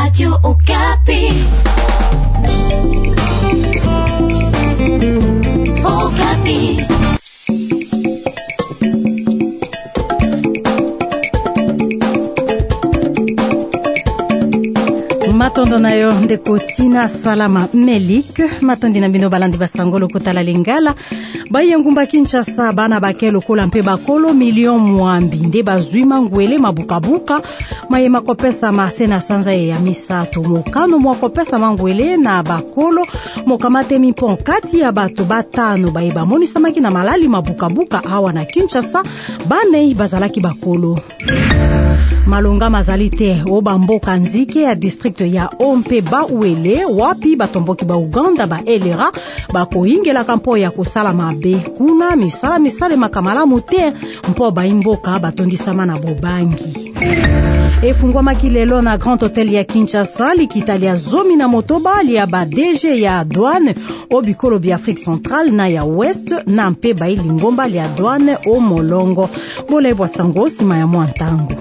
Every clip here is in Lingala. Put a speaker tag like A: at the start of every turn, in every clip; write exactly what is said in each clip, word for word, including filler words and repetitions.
A: Radio Okapi. Okapi.
B: Matondo na yo ndeko Tina Salama Melik matondi na bino balandi basangolo kotala lingala baye ngumba Kinshasa bana bakelo kola mpe bakolo million mwambi nde bazwima ngwele mabukabuka maye makopesa masena sanza ya misato mokano mwakopesa mangwele na bakolo mokamate mipon kati ya bato batano baye bamonisa maki na malali mabukabuka awa na Kinshasa bane bazalaki bakolo malonga mazalite oba mboka nzike ya district ya Ompe ba uele wapi batomboki ba Uganda ba elera bakoingela kampo ya kosala mabe kuna misala misale makamala mute mpo ba imboka batondisama na bobangi efungwa makilelo na Grand Hotel ya Kinshasa likitalia zomi na motoba ya ba D G ya douane obikolo bi Afrique Centrale na ya West na mpe ba ilingomba ya douane o Molongo bole bwa sango sima ya mwantango.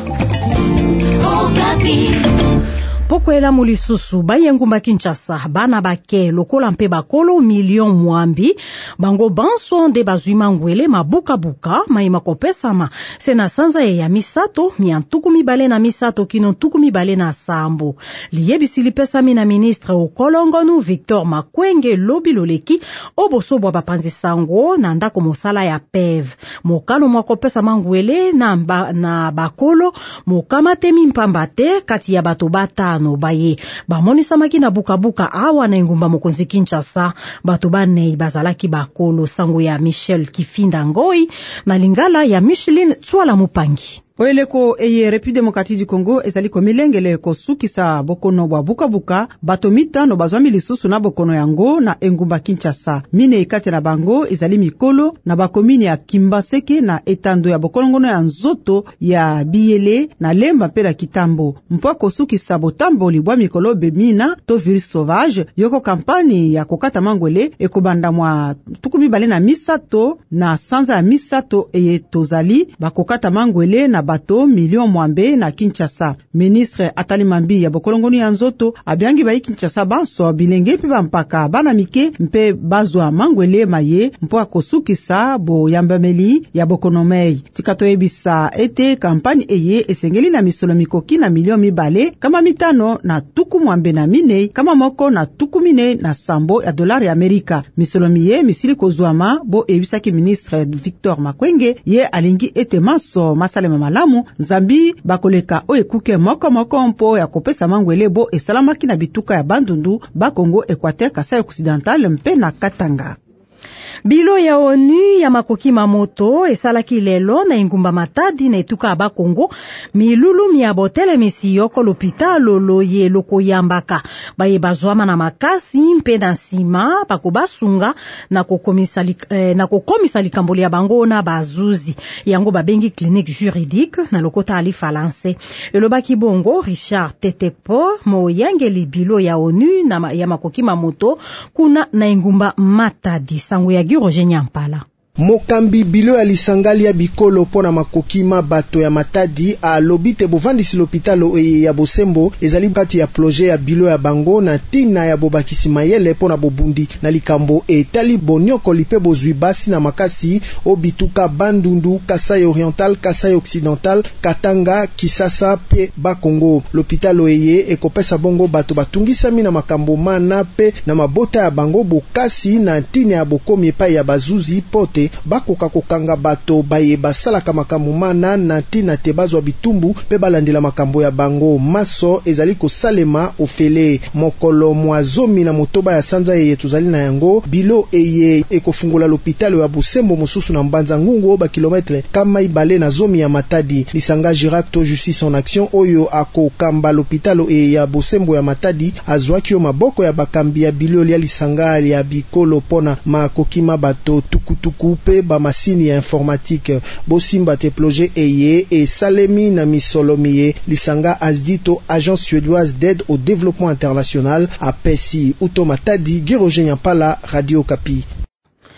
B: Poko ela mulisusu baye ngumba Kinshasa bana bake lokola mpe bakolo million mwambi bango banso nde bazwima ngwele mabuka buka maima kopesama sena sanza ya misato miantuku mibale na misato kino ntuku mibale na sambo liyebisi lipesami na ministre okolongonu Victor Makwenge lobi loleki obosobwa bapanzi sango na ndako mosala ya P E V mokano mwakopesa mangwele na, mba, na bakolo mokamate mimpambate kati ya bato bata no baye bamonisa maki na bukabuka awa na ngumba mokonzi Kinshasa bato bane bazalaki bakolo sango ya Michel Kifinda Ngoi na lingala ya Micheline Tswala Mupangi.
C: Oeleko eye République démocratique du Congo ezali ko milengele ko sukisa bokono bwa bukabuka bato mitano bazwami lisusu na bokono yango na engumba Kinshasa mine ikate na bango ezali mikolo na bakomini ya Kimbaseke na etando ya bokolongono ya Nzoto ya Biyele na Lemba mpe na Kitambo mpo ko sukisa botambo libwa mikolo bemina to virus sauvage yoko kampani ya kokata mangwele ekobanda mwa tukumi bale na misato na sanza ya misato eye tozali bakokata mangwele na bato million mwambe na Kinshasa. Ministre Atali Mambi ya bokolongoni ya Nzoto abiangi ba Kinshasa banso bilenge pe bampaka bana mike mpe bazwa mangwele maye mpo akosukisa bo yambameli ya bokonomei tikato ebisa ete kampani eye esengeli na misolo mikoki na million mibale kama mitano na tuku mwambe na mine kama moko na tuku mine na sambo ya dolari ya Amerika misolo miye misili kozwama bo ebisa ki ministre Victor Makwenge ye alingi ete maso masale mama lamu Zambi bakoleka oekuke moko moko mpo ya kopesa mangwele bo esalamaki na bituka ya Bandundu ba Congo Equateur Kasai Occidental mpe na Katanga. Bilo ya ONU ya makoki mamoto esalaki lelo na ingumba Matadi na etuka ba Congo milulu mia botele misiyoko l'hôpital loye loko yambaka baye bazwama na makasi mpe na sima bako basunga na kokomisa eh, na kokomisa likamboli ya bango na bazuzi yango babengi clinique juridique na lokota ali falance elobaki bongo Richard Tetepo moyangeli bilo ya ONU na ya makoki mamoto kuna na ingumba Matadi sango ya Roger Nyampala.
D: Mokambi bilo ya lisangali ya bikolo pona makoki mabato ya Matadi a lobite bovandisi l'hôpital ya Bosembo ezali kati ya projet ya bilo ya bango na tina ya bobakisi mayele pona bobundi na likambo etali bonyoko lipe bozwi basi na makasi obituka Bandundu Kasai Oriental Kasai Occidental Katanga Kisasa pe ba Congo l'hôpital eye ekopesa bongo bato batungisami na makambo mana pe na mabota ya bango bokasi na tina ya bokomi epai ya bazuzi pote bakoka kokanga bato baye basalaka makambo mana na tina te bazwa bitumbu pe balandela makambo ya bango maso ezali kosalema ofele mokolo mwazomi na motoba ya sanza eye tuzali na yango bilo eye ekofungula l'hôpital ya Busembo mosusu na Mbanza Ngungu ba kilometre kama ibale na zomi ya Matadi lisanga Giracto Justice en Action oyo akokamba l'hôpital eye ya Busembo ya Matadi azwaki yo maboko ya bakambi ya bilo ya lisanga ya bikolo pona makokima bato tukutuku pe ba masini ya informatique bosimba te projet eye et salemi na misolomiye lisanga Azdito agence suédoise d'aide au développement international a P E S I Uto Matadi Giroje Nyampala Radio Kapi.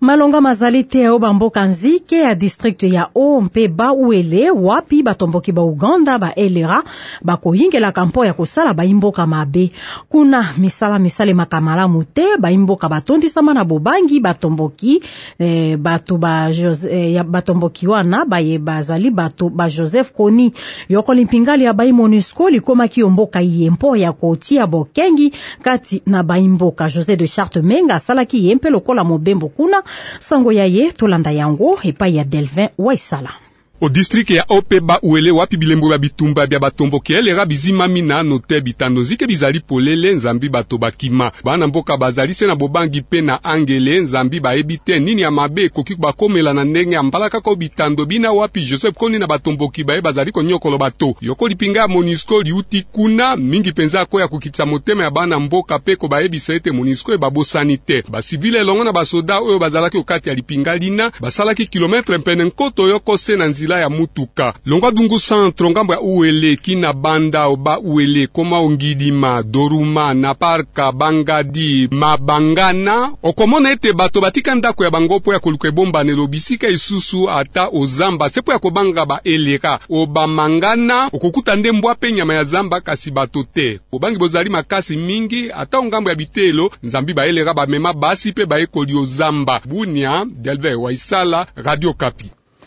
B: Malonga mazali te o bamboka nzike ya district ya o mpe ba uele wapi batomboki ba Uganda ba elera bakoyingela kampo ya kosala ba imboka mabe. Kuna misala misale makamala mute ba imboka batondisama na bobangi batomboki eh, bato ba Jose, eh, batomboki wana baye bazali bato ba Joseph Kony yoko limpingali ya ba MONUSCO likoma ki omboka yempo ya kotia bokengi kati na ba imboka. José de Charte Menga salaki yempe lokola mobembo kuna sango ya ye tolanda yango epai ya Delvin Waisala.
E: O district ya Opeba uele wapi bilembo ba bitumba bya batomboki elera bizima mina note bitando zike bizali polele nzambi bato bakima bana mboka bazali se na bobangi pe na angele nzambi ba ebite nini ya mabe koki bakomela na ndenge ya mbalaka ko bitando bina wapi Joseph Kony na batomboki ba bazali ko nyokolo bato yoko lipinga MONUSCO liuti kuna mingi penza ko ya kukitsa motema ya bana mboka pe ko ba ebisa ete MONUSCO e babosani te ba civile longo na basoda oyo bazalaki okati ya lipinga lina basalaki kilometre mpene nkoto yoko se na nzila ya mutuka longwa dungu centre ngambo ya uele kina banda oba uele koma ongidima doruma na parka bangadi mabangana okomona ete bato batika ndako ya bangopo ya koluka ebomba nelobisika isusu ata ozamba sepo ya kobanga ba eleka oba mangana okokuta nde mbwa pe nyama ya zamba kasi bato te obangi bozali makasi mingi ata ngambo ya bitelo nzambi ba eleka ba mema basi pe ba ekoli ozamba. Bunia, Delvin Waisala, Radio Kapi.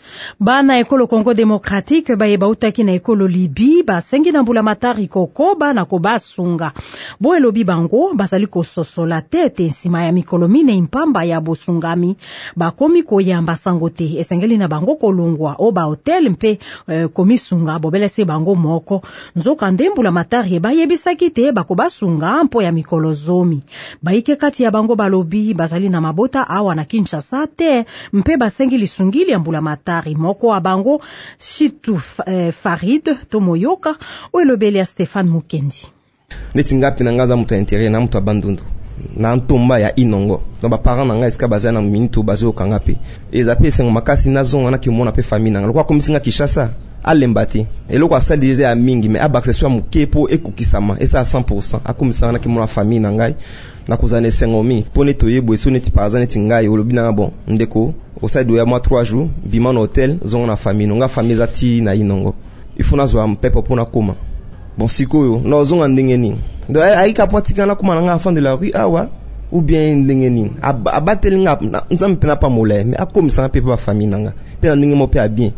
B: Bana ekolo Congo Démocratique ba eba utaki na ekolo Libi ba sengi na mbula matari kokoba na kobasunga bo elobi bango bazali kososola tete nsima ya mikolo mine impamba ya bosungami bakomi koyamba sango te esengeli na bango kolungwa o ba hotel mpe eh, komisunga bobelese bango moko nzoka ndembula matari eba yebisaki te bakobasunga mpo ya mikolo zomi baike kati ya bango balobi bazali na mabota awa na Kinshasa te mpe basengi lisungili ya mbula matari moko abango Shitu eh, Farid Tomoyoka oelobeli ya Stéphane Mukendi.
F: Neti ngapi na ngaza mutu intérêt na mutu abandundu na ntomba ya inongo no ba parents nanga eska bazana na minuto bazo kangapi ezape sengo makasi na zonga na kimona pe famille nanga lokwa komisinga Kishasa alembati eloko asali déjà ya mingi mais aba accessoire mukepo ekukisama esa cent pour cent akomisanga na kimona famille nangai na kuzane sengo mi pone toyebo eso neti parazane tingai olobi na bon ndeko osaido ya moi trois jours bima na hotel zonga na famille nonga famille zati na inongo ifuna zo ampepo pona koma bon sikoyo no zonga ndenge ni do aika pratika na koma na enfant de la rue awa ou bien ndenge ni abatelinga nzambe pena pa mole mais akomisa pe pa famille nanga pe ndenge mo pe a bien.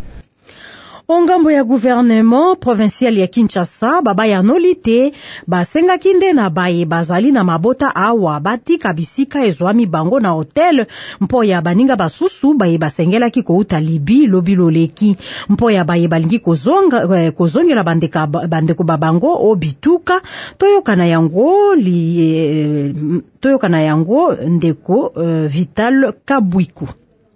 B: Ongambo ya gouvernement provincial ya Kinshasa baba ya nolite basenga kinde na baye bazali na mabota awa batika bisika ezwami bango na hotel mpo ya baninga basusu baye basengela ki kouta Libi lobiloleki mpo ya baye balingi kozonga kozongela bandeka bandeko babango obituka toyokana yango li eh, toyokana yango ndeko uh, Vital Kabwiku.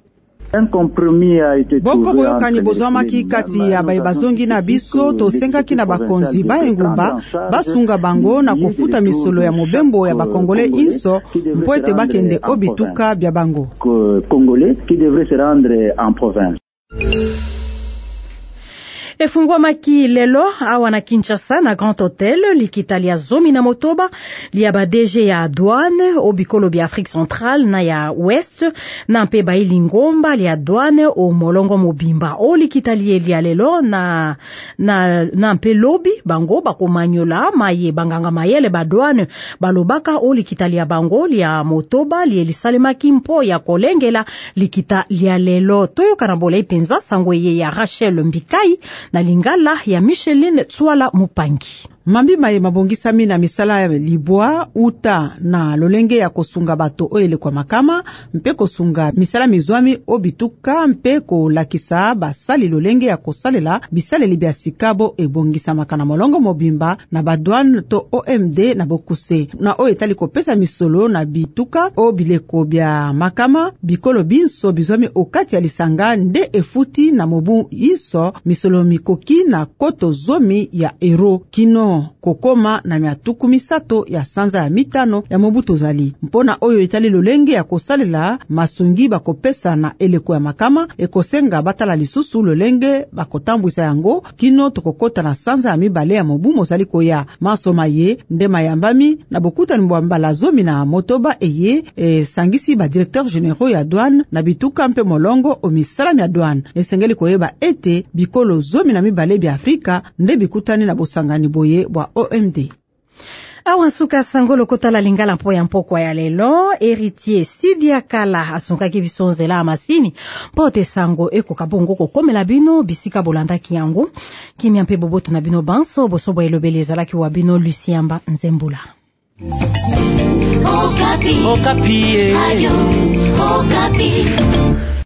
C: Boko boyokani bozwamaki kati ya baye bazongi na biso tosengaki na bakonzi baengumba basunga bango na kofuta misolo ya mobembo ya bakongole inso mpo ete bakende obituka bya bango
G: congolais qui devrait se rendre en province.
B: Efungwa maki lelo awa na Kinshasa na Grand Hotel likitalia zomi na motoba liya ba D G ya douane o bikolo bi Afrique centrale na ya Ouest na mpe ba ilingomba liya douane o molongo mobimba o likitalia liya lelo na na na mpe lobi bango bakomanyola maye banganga mayele ba douane balobaka o likitalia bango liya motoba liya lisalemaki mpo ya kolengela likita liya lelo toyo kanabola ipenza sangweye ya Rachel Mbikai na lingala ya Micheline Tswala Mupangi.
C: Mambi maye mabongisami na misala ya libwa uta na lolenge ya kosunga bato oele kwa makama mpe kosunga misala mizwami obituka mpe ko lakisa basali lolenge ya kosalela bisale libya sikabo ebongisa makana molongo mobimba na badouane to O M D na bokuse na o etali kopesa misolo na bituka o bileko bya makama bikolo binso bizwami okati ya lisanga nde efuti na mobu iso misolo mikoki na koto zomi ya ero kino milio kokoma na miatuku misato ya sanza ya mitano ya Mobutu zali. Mpona oyo etali lolenge ya kosalela masungi bakopesa na eleko ya makama ekosenga batala lisusu lolenge bakotambwisa yango kino tokokota na sanza ya mibale ya mobu mozali koya. Masoma ye ndema yambami na bokuta ni mbala zomi na motoba eye e, sangisi ba directeur généraux ya douane na bituka mpe molongo o misala ya douane. Esengeli koyeba ete bikolo zomi na mibale bya Afrika nde bikutani na bosangani boye bwa O M D.
B: Awa suka sangolo kotala lingala mpo ya mpokwa ya lelo, héritier Sidia Kala asunka ki bisonzela amasini, pote sango eko kabongo kokomela bino, bisika bolanda ki yango, kimi mpe boboto na bino banso, bosobo elobeleza laki wa bino Luciamba Nzembula.
A: Okapi. Okapi. Ayo. Okapi.